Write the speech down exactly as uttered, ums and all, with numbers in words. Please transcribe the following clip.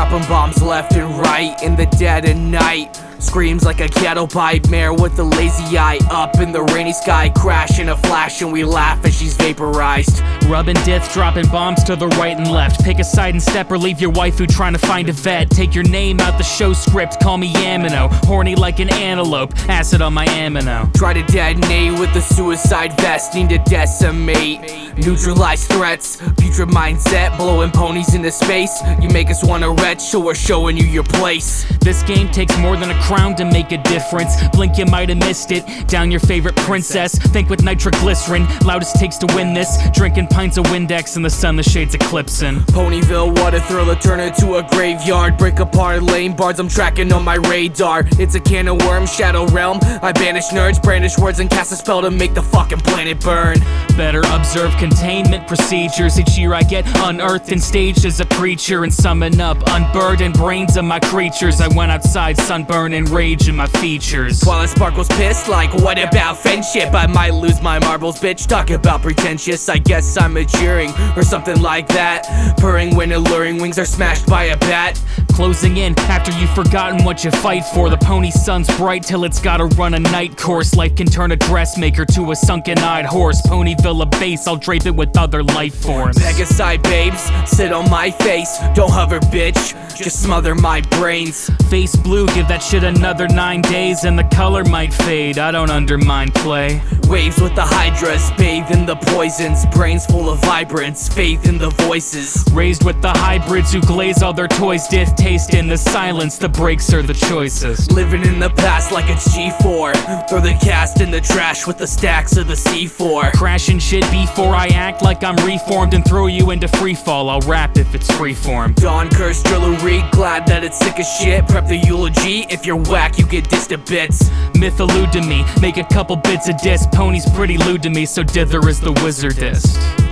dropping bombs left and right in the dead of night. Screams like a cattle pipe mare with a lazy eye. Up in the rainy sky, crash in a flash, and we laugh as she's vaporized. Rubbing death, dropping bombs to the right and left. Pick a side and step or leave your waifu trying to find a vet. Take your name out the show script, call me Yamino. Horny like an antelope, acid on my amino. Try to detonate with a suicide vest, need to decimate. Neutralize threats, future mindset, blowing ponies into space. You make us wanna retch, so we're showing you your place. This game takes more than a crown to make a difference. Blink, you might have missed it. Down your favorite princess. Think with nitroglycerin, loudest takes to win this. Drinking pints of Windex in the sun, the shades eclipsing. Ponyville, what a thriller, turn it to a graveyard. Break apart lane bards, I'm tracking on my radar. It's a can of worms, shadow realm. I banish nerds, brandish words, and cast a spell to make the fucking planet burn. Better observe containment procedures. Each year I get unearthed and staged as a preacher, and summon up unburdened brains of my creatures. I went outside, sunburn and rage in my features. While Sparkle's pissed, like what about friendship? I might lose my marbles, bitch, talk about pretentious. I guess I'm maturing, or something like that. Purring when alluring wings are smashed by a bat. Closing in after you've forgotten what you fight for. The pony sun's bright till it's gotta run a night course. Life can turn a dressmaker to a sunken-eyed horse. Ponyville a base, I'll drape it with other life forms. Pegasi babes, sit on my face. Don't hover, bitch, just smother my brains. Face blue, give that shit another nine days and the color might fade. I don't undermine play. Waves with the hydras, bathe in the poisons. Brains full of vibrance, faith in the voices. Raised with the hybrids who glaze all their toys. Death taste in the silence, the breaks are the choices. Living in the past like it's G four. Throw the cast in the trash with the stacks of the C four. Crashing shit before I act like I'm reformed and throw you into freefall. I'll rap if it's freeform. Dawn curse drillery, glad that it's sick as shit. Prep the eulogy, if you're whack you get dissed to bits. Myth allude to me, make a couple bits of diss. Pony's pretty lewd to me, so dither is the wizardist.